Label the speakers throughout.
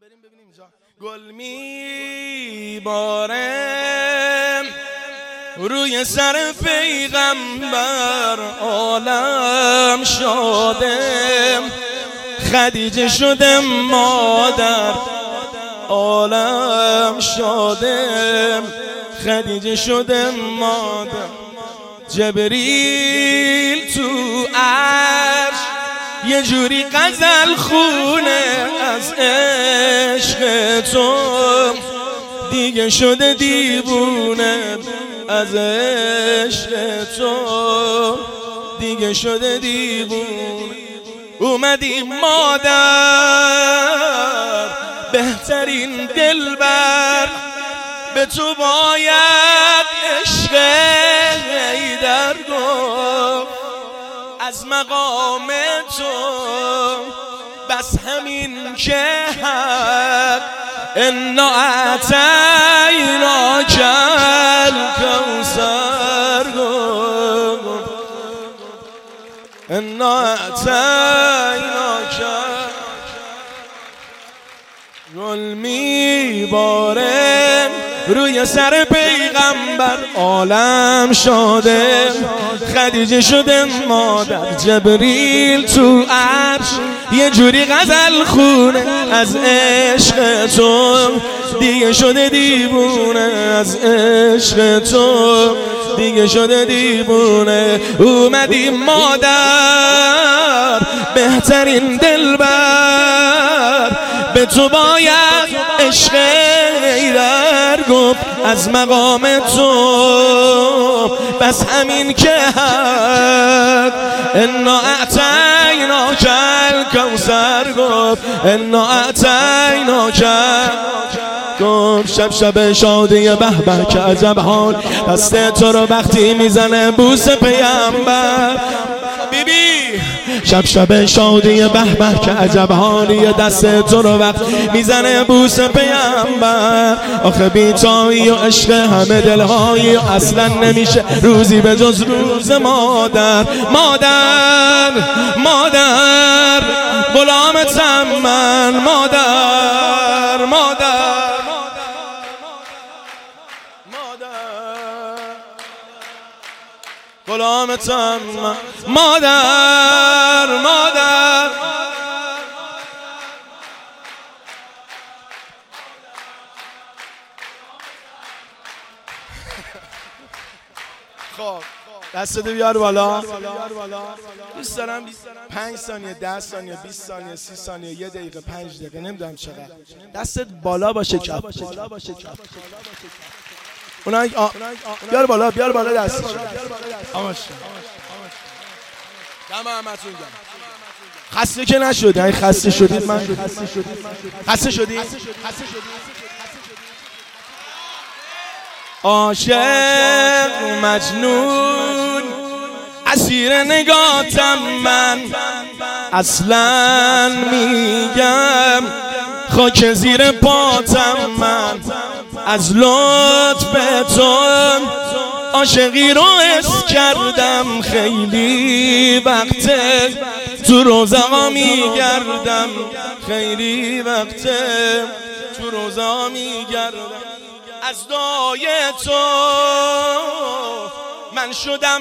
Speaker 1: بریم ببینیم اینجا. گل میباره روی سر پیغمبر، عالم شاده خدیجه شده مادر، عالم شاده خدیجه شده مادر. جبریل تو عرش یه جوری غزل خونه از عشق تو، دیگه شده دیوونه از عشق تو، دیگه شده دیوونه. اومدی مادر بهترین دلبر، به تو باید عشق حیدر گفت از مقام تو، بس همین که حق انا اعطیناک الکوثر گفت، انا اعطیناک. گل میباره روی سر پیغمبر، عالم شاده خدیجه شده مادر. جبریل تو عرش یه جوری غزل خونه از عشق تو، دیگه شده دیوونه از عشق تو، دیگه شده دیوونه. اومدی مادر بهترین دلبر، به تو باید عشق حیدر گفت از مقام تو، بس همین که حق انا اعطیناک الکوثر گفت، انا اعطیناک گفت. شب شب شادی به به که عجب حال، دست تو رو وقتی میزنه بوس پیامبر. بیبی شب شب شادی به به که عجب حالی، دست تو رو وقت میزنه بوس پیامبر. آخه بیتایی و عشق همه دلهایی، اصلا نمیشه روزی به جز روز مادر. مادر مادر غلامتم من، مادر مادر غلامتم من، مادر مادر. خب دستتو بیار بالا. دوست دارم 5 ثانیه 10 ثانیه 20 ثانیه 30 ثانیه 1 دقیقه 5 دقیقه نمیدونم چقدر دستت بالا باشه کف. اونایی بیار بالا دست. آماش دم همتون گرم. خسته که نشدی؟ اگه خسته شدید من خسته شدی؟ عاشق مجنون اسیر نگاتم من، اصلا میگم خاک زیر پاتم من. از لطف تو عاشقی رو حس کردم، خیلی وقته تو روزه ها میگردم، خیلی وقته تو روزه ها میگردم. از دعای تو من شدم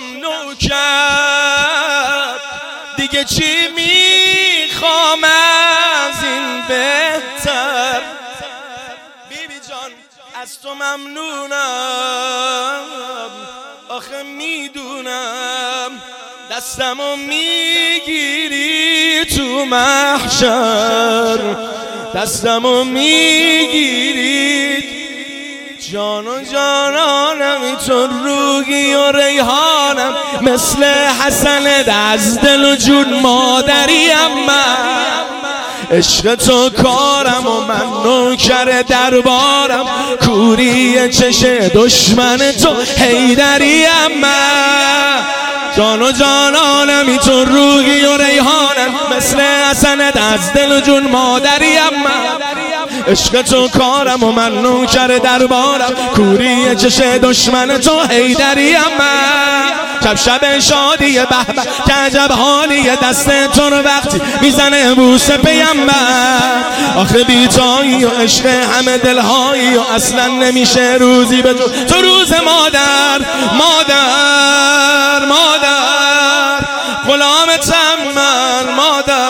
Speaker 1: نوکر، دیگه چی میخوام از این بهتر. بیبی جان از تو ممنونم، آخه میدونم دستمو میگیری تو محشر، دستمو میگیری جان و جانانم. تو روحی و ریحانم، مثل حسنت از دل و جون مادریم من. عشق تو کارم و من نوکر دربارم، کوری چش دشمن تو حیدریم من. جان و جانانم تو روحی و ریحانم، مثل حسنت از دل و جون مادریم من. عشق تو کارم و من نوکر دربارم، کوری چش دشمن تو حیدریم من. شب شب شادی به به که عجب حالی، دست تو رو وقتی میزنه بوسه پیمبر. آخه بیتایی و عشق همه دلهایی و اصلا نمیشه روزی به تو روز مادر مادر مادر غلامتم من مادر.